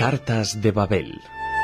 Cartas de Babel.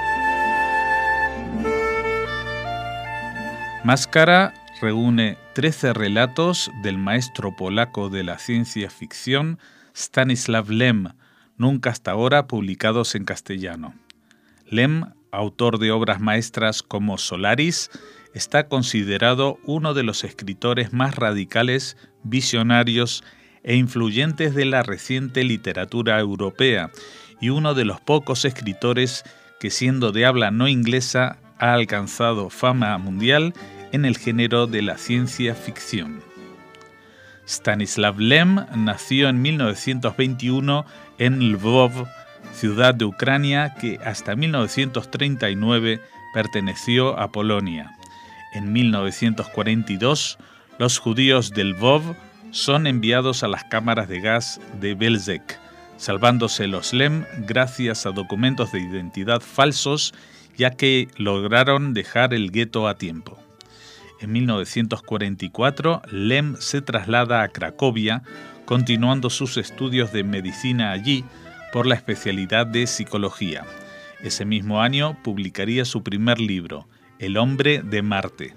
Máscara reúne 13 relatos del maestro polaco de la ciencia ficción Stanisław Lem, nunca hasta ahora publicados en castellano. Lem, autor de obras maestras como Solaris, está considerado uno de los escritores más radicales, visionarios e influyentes de la reciente literatura europea y uno de los pocos escritores que, siendo de habla no inglesa, ha alcanzado fama mundial en el género de la ciencia ficción. Stanisław Lem nació en 1921 en Lvov, ciudad de Ucrania que hasta 1939 perteneció a Polonia. En 1942, los judíos de Lvov son enviados a las cámaras de gas de Belzec, salvándose los Lem gracias a documentos de identidad falsos, ya que lograron dejar el gueto a tiempo. En 1944, Lem se traslada a Cracovia, continuando sus estudios de medicina allí por la especialidad de psicología. Ese mismo año publicaría su primer libro, El hombre de Marte.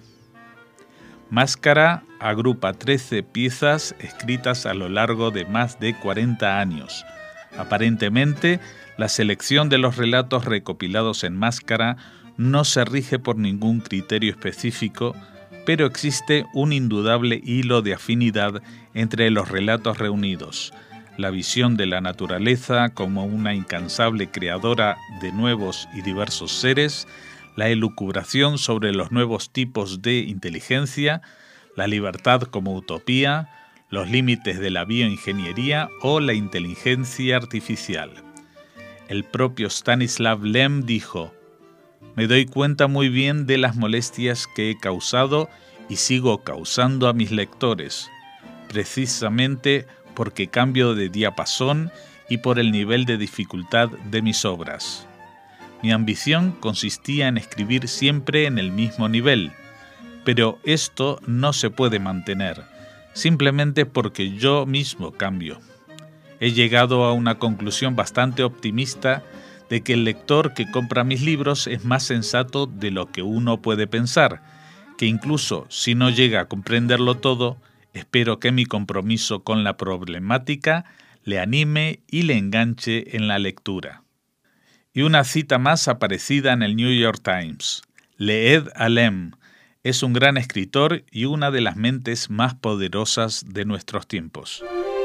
Máscara agrupa 13 piezas escritas a lo largo de más de 40 años. Aparentemente, la selección de los relatos recopilados en Máscara no se rige por ningún criterio específico, pero existe un indudable hilo de afinidad entre los relatos reunidos. La visión de la naturaleza como una incansable creadora de nuevos y diversos seres, la elucubración sobre los nuevos tipos de inteligencia, la libertad como utopía, los límites de la bioingeniería o la inteligencia artificial. El propio Stanisław Lem dijo: «Me doy cuenta muy bien de las molestias que he causado y sigo causando a mis lectores, precisamente porque cambio de diapasón y por el nivel de dificultad de mis obras. Mi ambición consistía en escribir siempre en el mismo nivel, pero esto no se puede mantener, simplemente porque yo mismo cambio. He llegado a una conclusión bastante optimista de que el lector que compra mis libros es más sensato de lo que uno puede pensar, que incluso si no llega a comprenderlo todo, espero que mi compromiso con la problemática le anime y le enganche en la lectura». Y una cita más aparecida en el New York Times: «Leed a Lem, es un gran escritor y una de las mentes más poderosas de nuestros tiempos».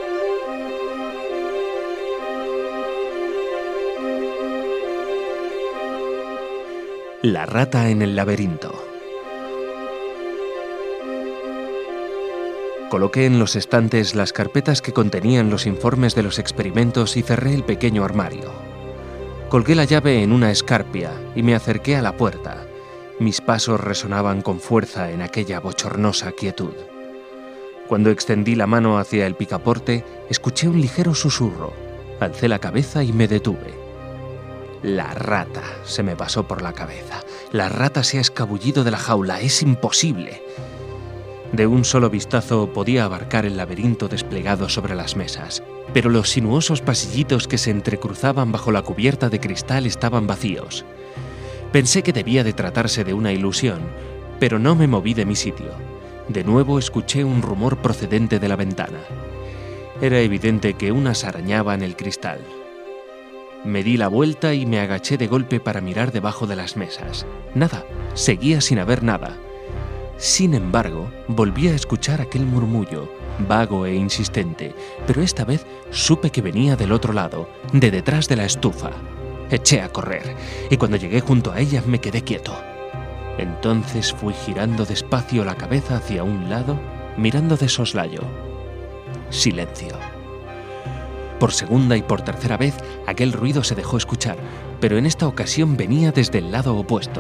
La rata en el laberinto. Coloqué en los estantes las carpetas que contenían los informes de los experimentos y cerré el pequeño armario. Colgué la llave en una escarpia y me acerqué a la puerta. Mis pasos resonaban con fuerza en aquella bochornosa quietud. Cuando extendí la mano hacia el picaporte, escuché un ligero susurro. Alcé la cabeza y me detuve. La rata, se me pasó por la cabeza. La rata se ha escabullido de la jaula, es imposible. De un solo vistazo podía abarcar el laberinto desplegado sobre las mesas, pero los sinuosos pasillitos que se entrecruzaban bajo la cubierta de cristal estaban vacíos. Pensé que debía de tratarse de una ilusión, pero no me moví de mi sitio. De nuevo escuché un rumor procedente de la ventana. Era evidente que unas arañaban el cristal. Me di la vuelta y me agaché de golpe para mirar debajo de las mesas. Nada, seguía sin haber nada. Sin embargo, volví a escuchar aquel murmullo, vago e insistente, pero esta vez supe que venía del otro lado, de detrás de la estufa. Eché a correr, y cuando llegué junto a ella me quedé quieto. Entonces fui girando despacio la cabeza hacia un lado, mirando de soslayo. Silencio. Por segunda y por tercera vez, aquel ruido se dejó escuchar, pero en esta ocasión venía desde el lado opuesto.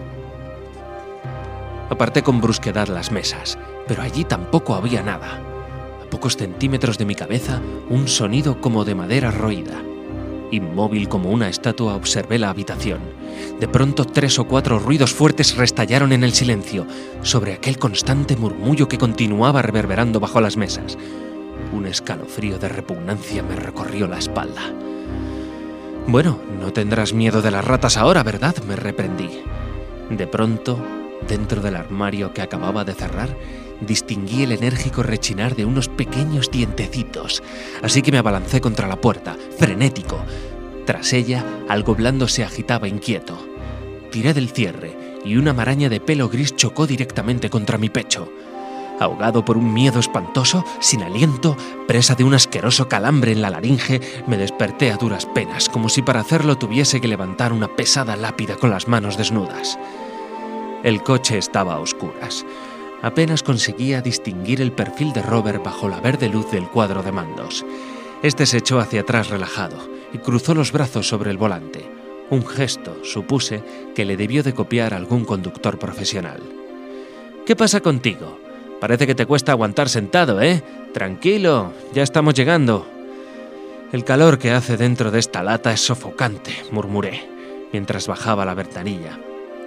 Aparté con brusquedad las mesas, pero allí tampoco había nada. A pocos centímetros de mi cabeza, un sonido como de madera roída. Inmóvil como una estatua, observé la habitación. De pronto 3 o 4 ruidos fuertes restallaron en el silencio, sobre aquel constante murmullo que continuaba reverberando bajo las mesas. Un escalofrío de repugnancia me recorrió la espalda. Bueno, no tendrás miedo de las ratas ahora, ¿verdad?, me reprendí. De pronto, dentro del armario que acababa de cerrar, distinguí el enérgico rechinar de unos pequeños dientecitos, así que me abalancé contra la puerta, frenético. Tras ella, algo blando se agitaba inquieto. Tiré del cierre y una maraña de pelo gris chocó directamente contra mi pecho. Ahogado por un miedo espantoso, sin aliento, presa de un asqueroso calambre en la laringe, me desperté a duras penas, como si para hacerlo tuviese que levantar una pesada lápida con las manos desnudas. El coche estaba a oscuras. Apenas conseguía distinguir el perfil de Robert bajo la verde luz del cuadro de mandos. Este se echó hacia atrás relajado y cruzó los brazos sobre el volante. Un gesto, supuse, que le debió de copiar algún conductor profesional. «¿Qué pasa contigo? Parece que te cuesta aguantar sentado, ¿eh? Tranquilo, ya estamos llegando». «El calor que hace dentro de esta lata es sofocante», murmuré, mientras bajaba la ventanilla.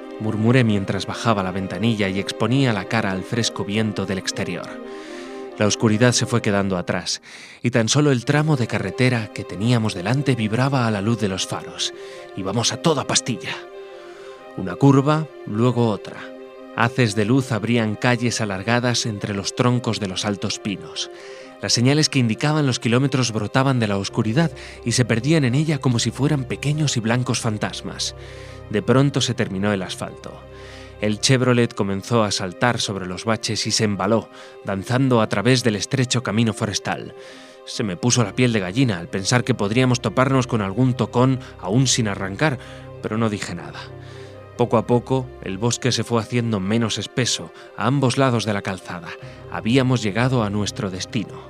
Y exponía la cara al fresco viento del exterior. La oscuridad se fue quedando atrás, y tan solo el tramo de carretera que teníamos delante vibraba a la luz de los faros. Íbamos a toda pastilla. Una curva, luego otra. Haces de luz abrían calles alargadas entre los troncos de los altos pinos. Las señales que indicaban los kilómetros brotaban de la oscuridad y se perdían en ella como si fueran pequeños y blancos fantasmas. De pronto se terminó el asfalto. El Chevrolet comenzó a saltar sobre los baches y se embaló, danzando a través del estrecho camino forestal. Se me puso la piel de gallina al pensar que podríamos toparnos con algún tocón aún sin arrancar, pero no dije nada. Poco a poco, el bosque se fue haciendo menos espeso a ambos lados de la calzada. Habíamos llegado a nuestro destino.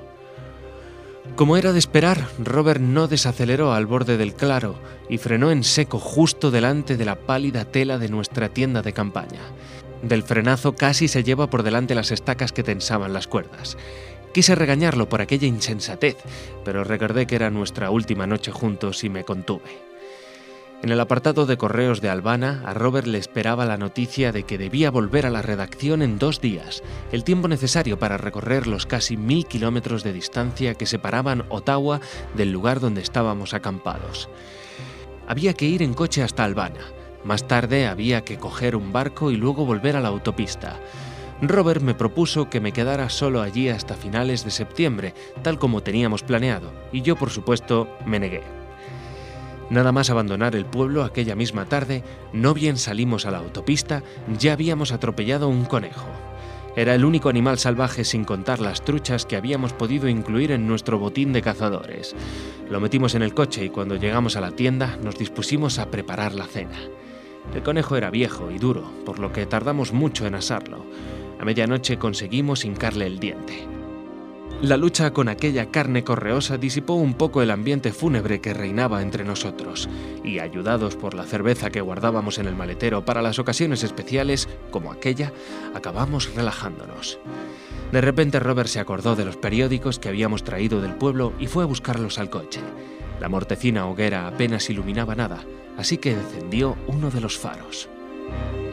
Como era de esperar, Robert no desaceleró al borde del claro y frenó en seco justo delante de la pálida tela de nuestra tienda de campaña. Del frenazo casi se lleva por delante las estacas que tensaban las cuerdas. Quise regañarlo por aquella insensatez, pero recordé que era nuestra última noche juntos y me contuve. En el apartado de correos de Albana, a Robert le esperaba la noticia de que debía volver a la redacción en 2 días, el tiempo necesario para recorrer los casi 1000 kilómetros de distancia que separaban Ottawa del lugar donde estábamos acampados. Había que ir en coche hasta Albana. Más tarde había que coger un barco y luego volver a la autopista. Robert me propuso que me quedara solo allí hasta finales de septiembre, tal como teníamos planeado, y yo, por supuesto, me negué. Nada más abandonar el pueblo aquella misma tarde, no bien salimos a la autopista, ya habíamos atropellado un conejo. Era el único animal salvaje sin contar las truchas que habíamos podido incluir en nuestro botín de cazadores. Lo metimos en el coche y cuando llegamos a la tienda nos dispusimos a preparar la cena. El conejo era viejo y duro, por lo que tardamos mucho en asarlo. A medianoche conseguimos hincarle el diente. La lucha con aquella carne correosa disipó un poco el ambiente fúnebre que reinaba entre nosotros, y ayudados por la cerveza que guardábamos en el maletero para las ocasiones especiales, como aquella, acabamos relajándonos. De repente Robert se acordó de los periódicos que habíamos traído del pueblo y fue a buscarlos al coche. La mortecina hoguera apenas iluminaba nada, así que encendió uno de los faros.